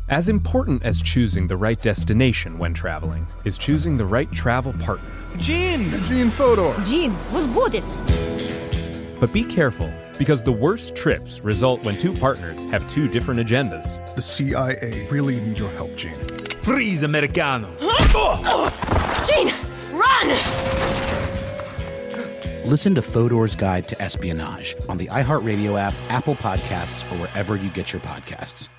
As important as choosing the right destination when traveling is choosing the right travel partner. Gene Fodor. Gene was good. But be careful, because the worst trips result when two partners have two different agendas. The CIA really need your help, Gene. Freeze, Americano. Gene, run! Listen to Fodor's Guide to Espionage on the iHeartRadio app, Apple Podcasts, or wherever you get your podcasts.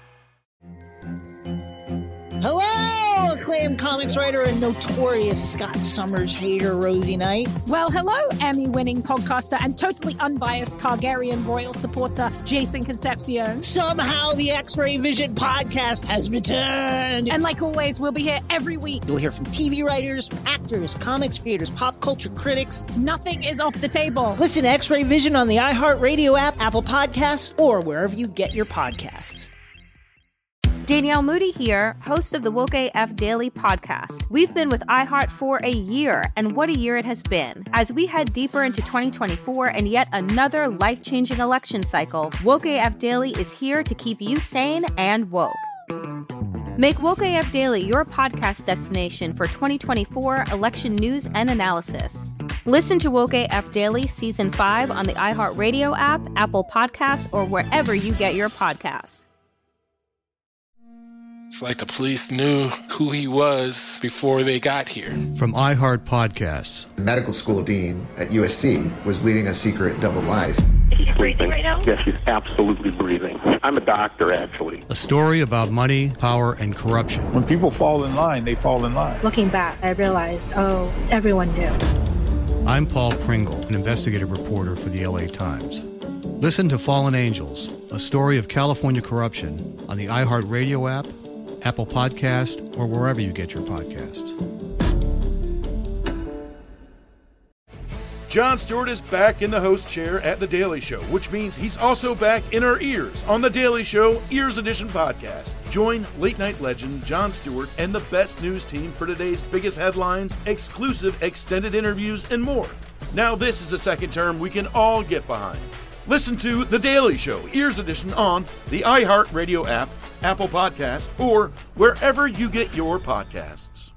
Hello, acclaimed comics writer and notorious Scott Summers hater, Rosie Knight. Well, hello, Emmy-winning podcaster and totally unbiased Targaryen royal supporter, Jason Concepcion. Somehow the X-Ray Vision podcast has returned. And like always, we'll be here every week. You'll hear from TV writers, actors, comics creators, pop culture critics. Nothing is off the table. Listen to X-Ray Vision on the iHeartRadio app, Apple Podcasts, or wherever you get your podcasts. Danielle Moody here, host of the Woke AF Daily podcast. We've been with iHeart for a year, and what a year it has been. As we head deeper into 2024 and yet another life-changing election cycle, Woke AF Daily is here to keep you sane and woke. Make Woke AF Daily your podcast destination for 2024 election news and analysis. Listen to Woke AF Daily Season 5 on the iHeartRadio app, Apple Podcasts, or wherever you get your podcasts. It's like the police knew who he was before they got here. From iHeart Podcasts. The medical school dean at USC was leading a secret double life. Is he breathing right now? Yes, he's absolutely breathing. I'm a doctor, actually. A story about money, power, and corruption. When people fall in line, they fall in line. Looking back, I realized, everyone knew. I'm Paul Pringle, an investigative reporter for the LA Times. Listen to Fallen Angels, a story of California corruption on the iHeartRadio app, Apple Podcast, or wherever you get your podcasts. Jon Stewart is back in the host chair at The Daily Show, which means he's also back in our ears on The Daily Show Ears Edition podcast. Join late-night legend Jon Stewart and the best news team for today's biggest headlines, exclusive extended interviews, and more. Now this is a second term we can all get behind. Listen to The Daily Show Ears Edition on the iHeartRadio app, Apple Podcasts, or wherever you get your podcasts.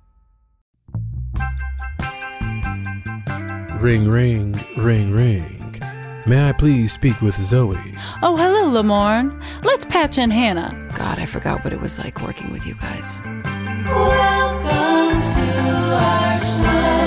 Ring, ring, ring, ring. May I please speak with Zoe? Oh, hello, Lamorne. Let's patch in Hannah. God, I forgot what it was like working with you guys. Welcome to our show.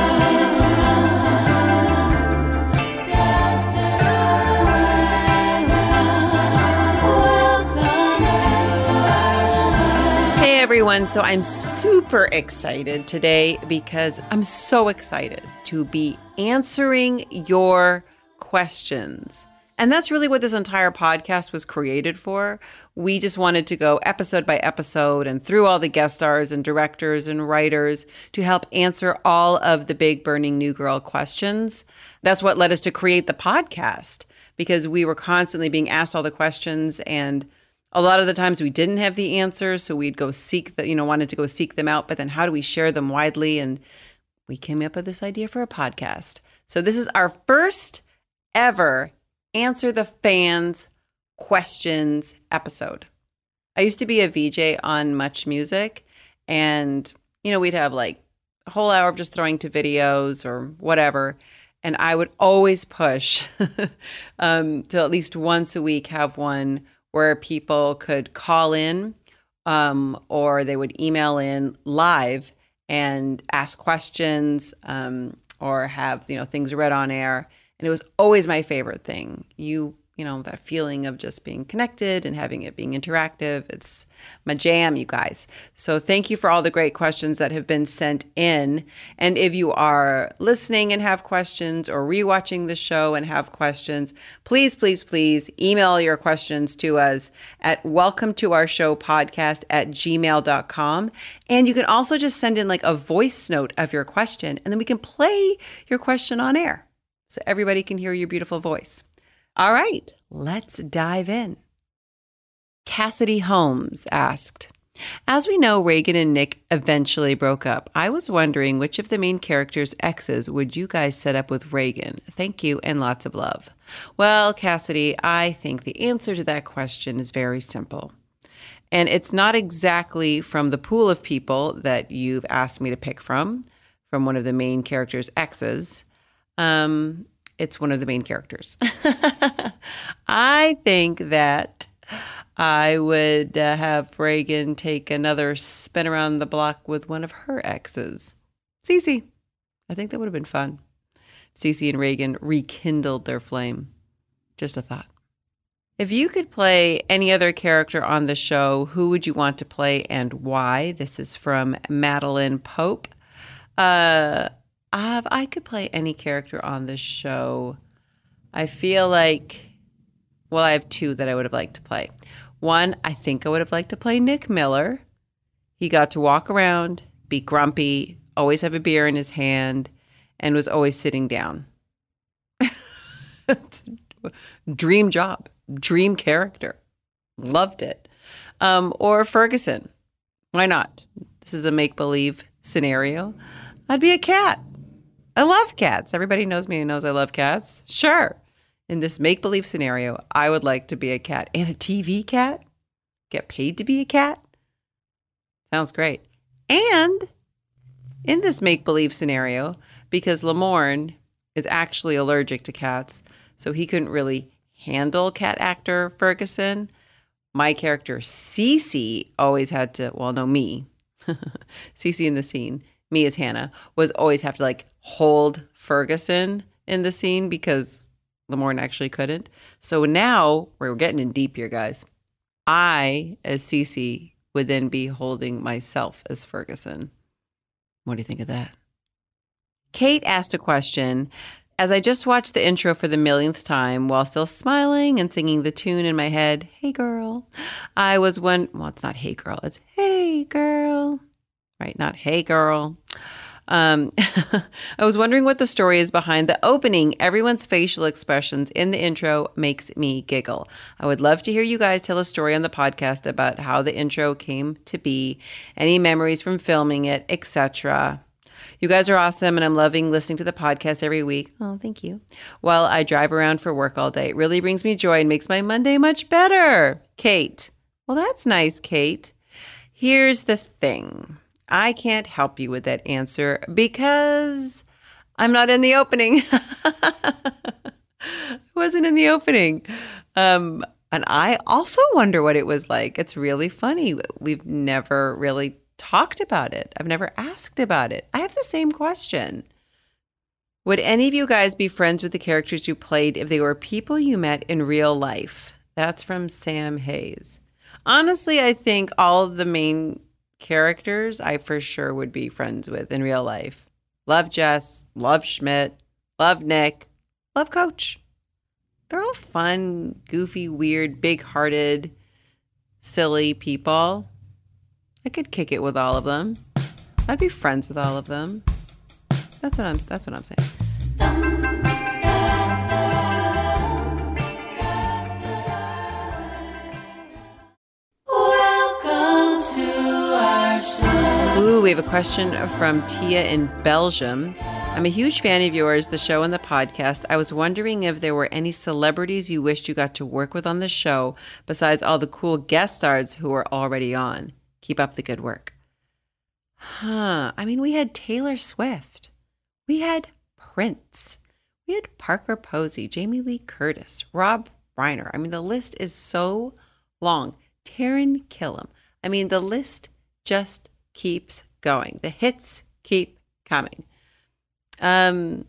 Everyone, so I'm super excited today because I'm so excited to be answering your questions. And that's really what this entire podcast was created for. We just wanted to go episode by episode and through all the guest stars and directors and writers to help answer all of the big burning new girl questions. That's what led us to create the podcast, because we were constantly being asked all the questions, and a lot of the times we didn't have the answers, so we'd go wanted to go seek them out, but then how do we share them widely? And we came up with this idea for a podcast. So this is our first ever Answer the Fans Questions episode. I used to be a VJ on Much Music, and, we'd have like a whole hour of just throwing to videos or whatever. And I would always push to at least once a week have one where people could call in or they would email in live and ask questions or have, things read on air. And it was always my favorite thing. That feeling of just being connected and having it being interactive. It's my jam, you guys. So thank you for all the great questions that have been sent in. And if you are listening and have questions or rewatching the show and have questions, please, please, please email your questions to us at welcometoourshowpodcast@gmail.com. And you can also just send in like a voice note of your question, and then we can play your question on air so everybody can hear your beautiful voice. All right, let's dive in. Cassidy Holmes asked, as we know, Reagan and Nick eventually broke up. I was wondering which of the main characters' exes would you guys set up with Reagan? Thank you and lots of love. Well, Cassidy, I think the answer to that question is very simple. And it's not exactly from the pool of people that you've asked me to pick from one of the main character's exes. It's one of the main characters. I think that I would have Reagan take another spin around the block with one of her exes, Cece. I think that would have been fun. Cece and Reagan rekindled their flame. Just a thought. If you could play any other character on the show, who would you want to play and why? This is from Madeline Pope. If I could play any character on the show, I feel like, well, I have two that I would have liked to play. One, I think I would have liked to play Nick Miller. He got to walk around, be grumpy, always have a beer in his hand, and was always sitting down. Dream job, dream character. Loved it. Or Ferguson. Why not? This is a make-believe scenario. I'd be a cat. I love cats. Everybody knows me and knows I love cats. Sure. In this make-believe scenario, I would like to be a cat and a TV cat. Get paid to be a cat. Sounds great. And in this make-believe scenario, because Lamorne is actually allergic to cats, so he couldn't really handle cat actor Ferguson, my character Cece always had to, well, no, me. Cece in the scene, me as Hannah, was always have to like hold Ferguson in the scene because Lamorne actually couldn't. So now we're getting in deep here, guys. I, as Cece, would then be holding myself as Ferguson. What do you think of that? Kate asked a question. As I just watched the intro for the millionth time while still smiling and singing the tune in my head, Hey Girl, I was well, it's not Hey Girl, it's Hey Girl, right? Not Hey Girl. I was wondering what the story is behind the opening. Everyone's facial expressions in the intro makes me giggle. I would love to hear you guys tell a story on the podcast about how the intro came to be, any memories from filming it, etc. You guys are awesome, and I'm loving listening to the podcast every week. Oh, thank you. While I drive around for work all day. It really brings me joy and makes my Monday much better. Kate. Well, that's nice, Kate. Here's the thing. I can't help you with that answer because I'm not in the opening. I wasn't in the opening. And I also wonder what it was like. It's really funny. We've never really talked about it. I've never asked about it. I have the same question. Would any of you guys be friends with the characters you played if they were people you met in real life? That's from Sam Hayes. Honestly, I think all of the main characters I for sure would be friends with in real life. Love Jess, love Schmidt, love Nick, love Coach. They're all fun, goofy, weird, big-hearted, silly people. I could kick it with all of them. I'd be friends with all of them. That's what I'm saying. Ooh, we have a question from Tia in Belgium. I'm a huge fan of yours, the show and the podcast. I was wondering if there were any celebrities you wished you got to work with on the show besides all the cool guest stars who are already on. Keep up the good work. I mean, we had Taylor Swift. We had Prince. We had Parker Posey, Jamie Lee Curtis, Rob Reiner. I mean, the list is so long. Taran Killam. I mean, the list just keeps going. The hits keep coming. It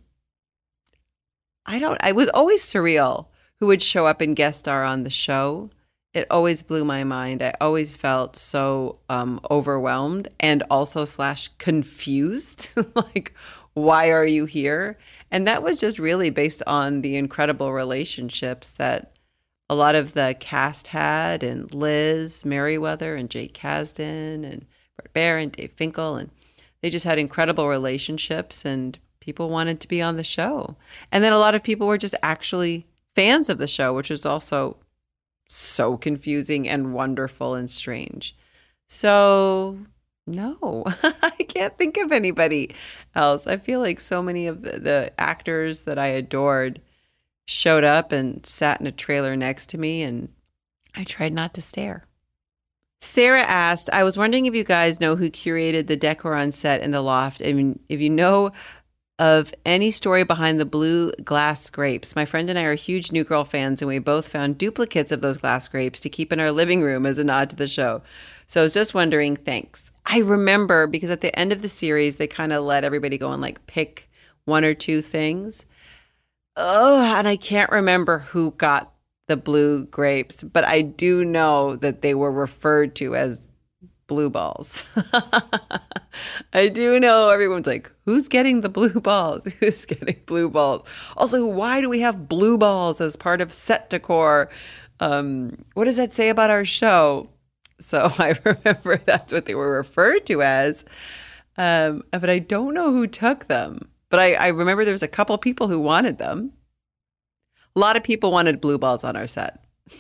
was always surreal who would show up and guest star on the show. It always blew my mind. I always felt so overwhelmed and also / confused. Like, why are you here? And that was just really based on the incredible relationships that a lot of the cast had, and Liz Merriweather and Jake Kasdan and Brett Baer and Dave Finkel, and they just had incredible relationships, and people wanted to be on the show. And then a lot of people were just actually fans of the show, which was also so confusing and wonderful and strange. So no, I can't think of anybody else. I feel like so many of the actors that I adored showed up and sat in a trailer next to me, and I tried not to stare. Sarah asked, I was wondering if you guys know who curated the decor on set in the loft. I mean, if you know of any story behind the blue glass scrapes. My friend and I are huge New Girl fans, and we both found duplicates of those glass scrapes to keep in our living room as a nod to the show. So I was just wondering, thanks. I remember because at the end of the series, they kind of let everybody go and like pick one or two things. Oh, and I can't remember who got the blue grapes, but I do know that they were referred to as blue balls. I do know everyone's like, who's getting the blue balls? Who's getting blue balls? Also, why do we have blue balls as part of set decor? What does that say about our show? So I remember that's what they were referred to as, but I don't know who took them. But I remember there was a couple people who wanted them. A lot of people wanted blue balls on our set.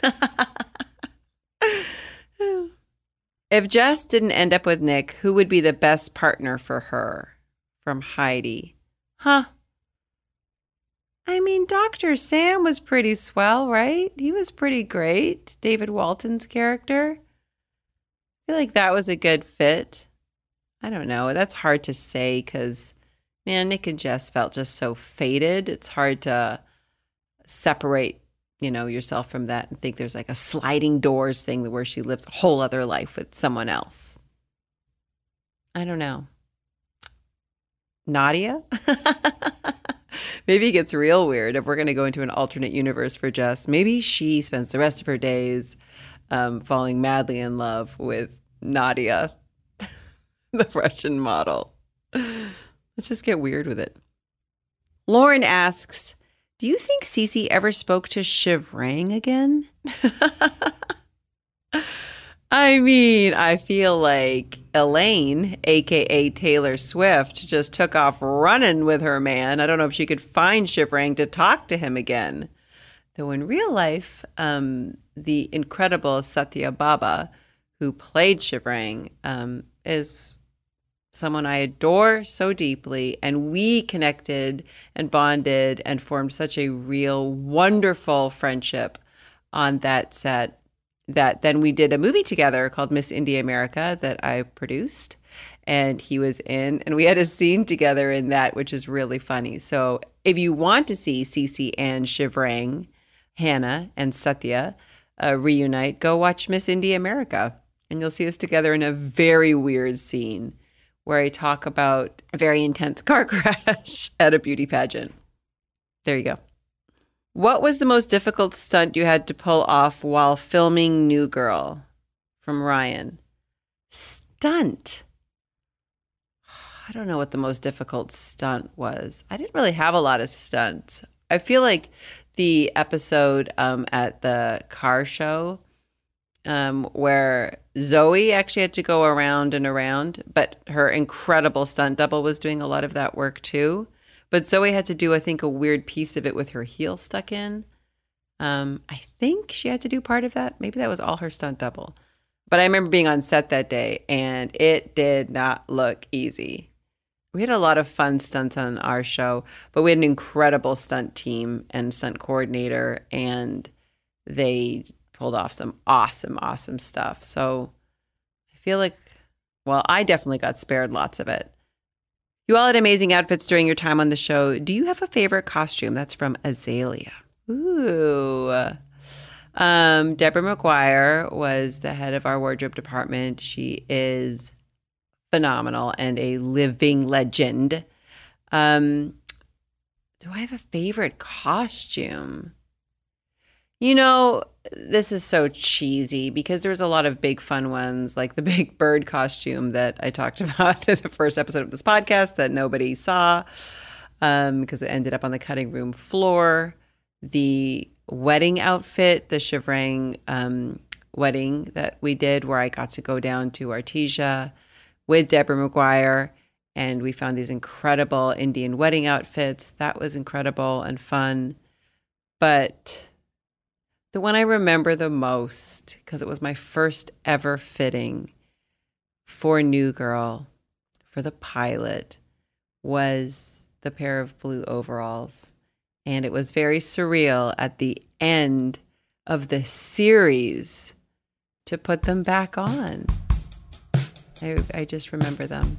If Jess didn't end up with Nick, who would be the best partner for her? From Heidi. Huh. I mean, Dr. Sam was pretty swell, right? He was pretty great. David Walton's character. I feel like that was a good fit. I don't know. That's hard to say because, man, Nick and Jess felt just so fated. It's hard to separate, yourself from that and think there's like a sliding doors thing where she lives a whole other life with someone else. I don't know. Nadia? Maybe it gets real weird if we're going to go into an alternate universe for Jess. Maybe she spends the rest of her days falling madly in love with Nadia, the Russian model. Let's just get weird with it. Lauren asks, do you think Cece ever spoke to Shivrang again? I mean, I feel like Elaine, a.k.a. Taylor Swift, just took off running with her man. I don't know if she could find Shivrang to talk to him again. Though in real life, the incredible Satya Baba, who played Shivrang, is someone I adore so deeply, and we connected and bonded and formed such a real, wonderful friendship on that set that then we did a movie together called Miss India America that I produced, and he was in, and we had a scene together in that, which is really funny. So if you want to see Cece and Shivrang, Hannah and Satya reunite, go watch Miss India America, and you'll see us together in a very weird scene where I talk about a very intense car crash at a beauty pageant. There you go. What was the most difficult stunt you had to pull off while filming New Girl? From Ryan. Stunt? I don't know what the most difficult stunt was. I didn't really have a lot of stunts. I feel like the episode at the car show where Zoe actually had to go around and around, but her incredible stunt double was doing a lot of that work too. But Zoe had to do, I think, a weird piece of it with her heel stuck in. I think she had to do part of that. Maybe that was all her stunt double. But I remember being on set that day, and it did not look easy. We had a lot of fun stunts on our show, but we had an incredible stunt team and stunt coordinator, and they pulled off some awesome, awesome stuff. So I feel like, well, I definitely got spared lots of it. You all had amazing outfits during your time on the show. Do you have a favorite costume? That's from Azalea. Ooh. Deborah McGuire was the head of our wardrobe department. She is phenomenal and a living legend. Do I have a favorite costume? You know, this is so cheesy because there was a lot of big fun ones, like the big bird costume that I talked about in the first episode of this podcast that nobody saw because it ended up on the cutting room floor. The wedding outfit, the Shivrang wedding that we did where I got to go down to Artesia with Deborah McGuire, and we found these incredible Indian wedding outfits. That was incredible and fun. But the one I remember the most, because it was my first ever fitting for New Girl, for the pilot, was the pair of blue overalls. And it was very surreal at the end of the series to put them back on. I just remember them.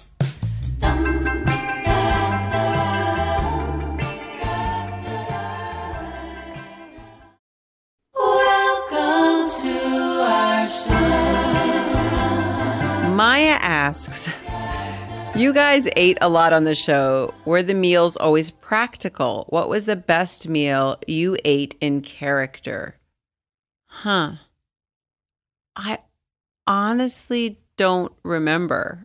Welcome to our show. Maya asks, you guys ate a lot on the show. Were the meals always practical? What was the best meal you ate in character? I honestly don't remember.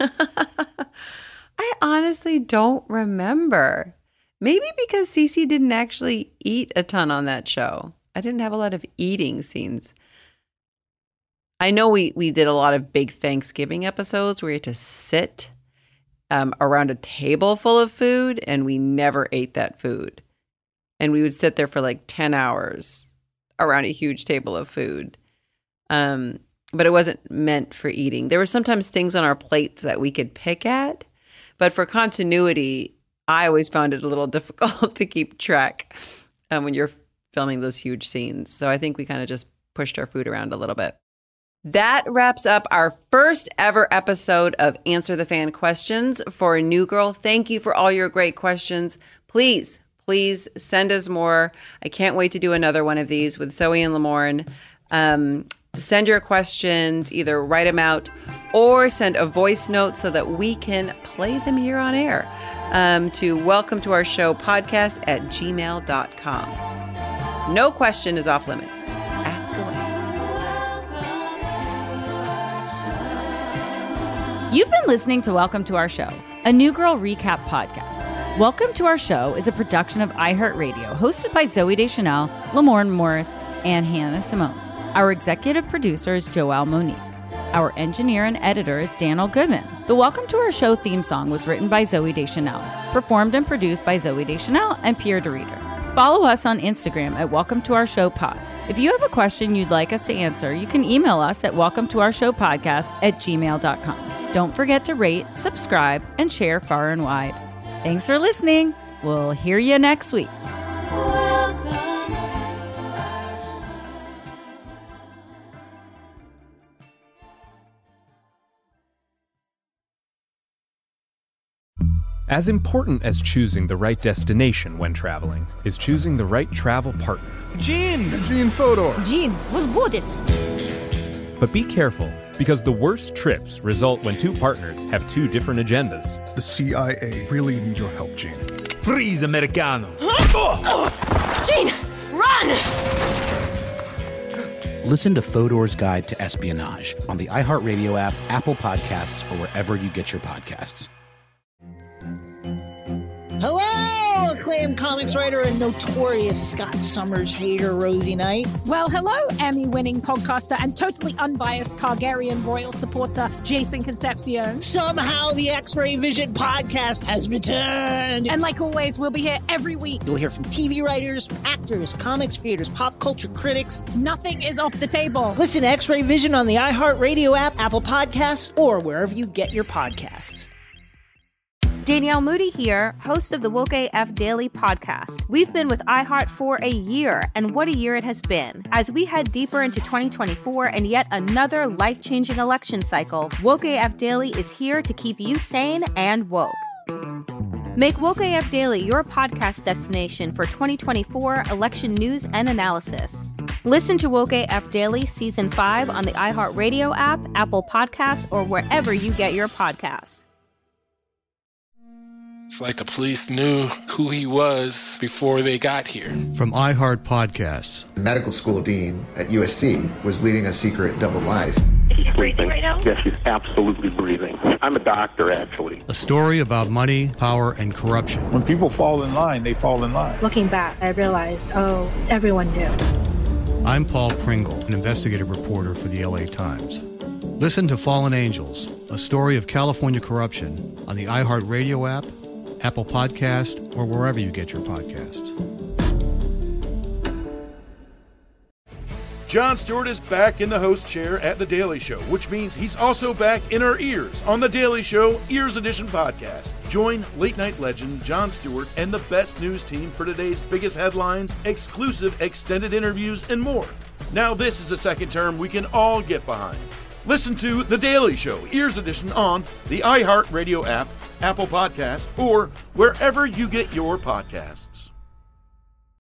I honestly don't remember. Maybe because Cece didn't actually eat a ton on that show. I didn't have a lot of eating scenes. I know we did a lot of big Thanksgiving episodes where you had to sit around a table full of food, and we never ate that food. And we would sit there for like 10 hours around a huge table of food. But it wasn't meant for eating. There were sometimes things on our plates that we could pick at, but for continuity, I always found it a little difficult to keep track when you're filming those huge scenes. So I think we kind of just pushed our food around a little bit. That wraps up our first ever episode of Answer the Fan Questions for New Girl. Thank you for all your great questions. Please send us more. I can't wait to do another one of these with Zoe and Lamorne. Send your questions, either write them out or send a voice note so that we can play them here on air to welcome to our show podcast at gmail.com. No question is off limits. Ask away. You've been listening to Welcome to Our Show, a New Girl recap podcast. Welcome to Our Show is a production of iHeartRadio, hosted by Zoe Deschanel, Lamorne Morris, and Hannah Simone. Our executive producer is Joelle Monique. Our engineer and editor is Daniel Goodman. The Welcome to Our Show theme song was written by Zoe Deschanel, performed and produced by Zoe Deschanel and Pierre DeReader. Follow us on Instagram at Welcome to Our Show Pod. If you have a question you'd like us to answer, you can email us at welcometoourshowpodcast@gmail.com. Don't forget to rate, subscribe, and share far and wide. Thanks for listening. We'll hear you next week. As important as choosing the right destination when traveling is choosing the right travel partner. Gene Fodor. Gene, was good. But be careful, because the worst trips result when two partners have two different agendas. The CIA really need your help, Gene. Freeze, Americano. Gene, run! Listen to Fodor's Guide to Espionage on the iHeartRadio app, Apple Podcasts, or wherever you get your podcasts. Hello, acclaimed comics writer and notorious Scott Summers hater, Rosie Knight. Well, hello, Emmy-winning podcaster and totally unbiased Targaryen royal supporter, Jason Concepcion. Somehow the X-Ray Vision podcast has returned. And like always, we'll be here every week. You'll hear from TV writers, actors, comics creators, pop culture critics. Nothing is off the table. Listen to X-Ray Vision on the iHeartRadio app, Apple Podcasts, or wherever you get your podcasts. Danielle Moody here, host of the Woke AF Daily podcast. We've been with iHeart for a year, and what a year it has been. As we head deeper into 2024 and yet another life-changing election cycle, Woke AF Daily is here to keep you sane and woke. Make Woke AF Daily your podcast destination for 2024 election news and analysis. Listen to Woke AF Daily Season 5 on the iHeartRadio app, Apple Podcasts, or wherever you get your podcasts. It's like the police knew who he was before they got here. From iHeart Podcasts. The medical school dean at USC was leading a secret double life. She's breathing right now? Yes, she's absolutely breathing. I'm a doctor, actually. A story about money, power, and corruption. When people fall in line, they fall in line. Looking back, I realized, everyone knew. I'm Paul Pringle, an investigative reporter for the LA Times. Listen to Fallen Angels, a story of California corruption on the iHeartRadio app, Apple Podcast, or wherever you get your podcasts. Jon Stewart is back in the host chair at The Daily Show, which means he's also back in our ears on The Daily Show Ears Edition podcast. Join late-night legend Jon Stewart and the best news team for today's biggest headlines, exclusive extended interviews, and more. Now this is a second term we can all get behind. Listen to The Daily Show, Ears Edition, on the iHeartRadio app, Apple Podcast, or wherever you get your podcasts.